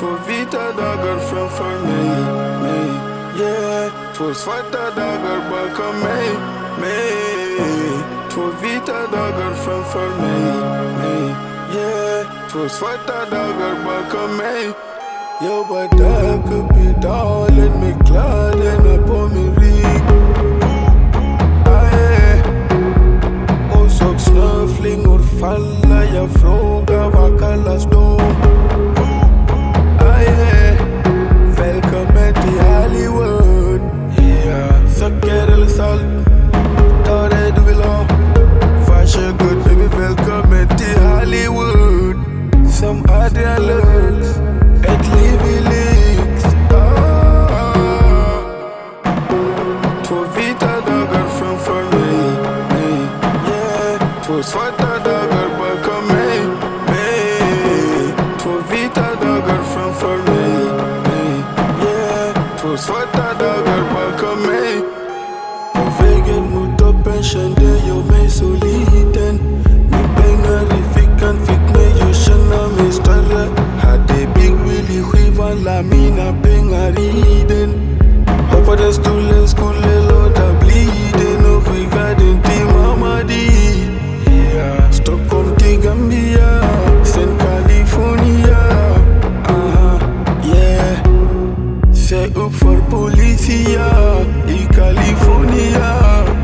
Två vita dagar framför mig. Yeah. Två svarta dagar bakom mig. Två vita dagar framför mig. Yeah. Två svarta dagar bakom mig. Jobbar dag upp i dalen med kläderna på min rygg. Och såg snöflingor falla. Jag frågar vad kallas de? Välkommen till Hollywood. Socker eller salt, ta det du vill ha. Varsågod baby, välkommen till Hollywood. Som Adrian Lux, ett liv i lyx. Två vita dagar framför mig. Yeah. Två svarta dagar bakom mig. Två vita dagar framför mig. Yeah. Två svarta dagar bakom mig. På vägen mot toppen kände jag mig så liten. Med pengar i fickan fick mig att känna mig större. Hade Big Willie skivan, la mina pengar i den. Hoppades stolen skulle låta bli den och skicka den till mamma dit. Stockholm till Gambia, sen California. Yeah. Se upp för policia i California.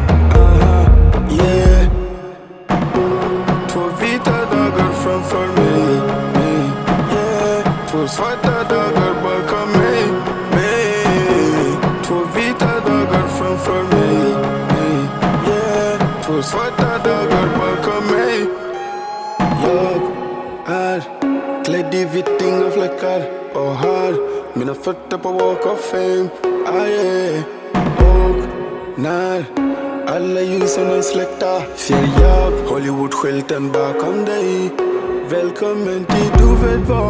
Yeah. Två vita dagar framför mig. Yeah. Två svarta dagar bakom mig. Två vita dagar framför mig. Yeah. Två svarta dagar bakom mig. Jag är klädd i vitt, inga fläckar. Och har mina fötter på walk of fame. Yeah. Och när alla ljusen är släckta ser jag Hollywood-skylten bakom dig. Välkommen till du vet vad.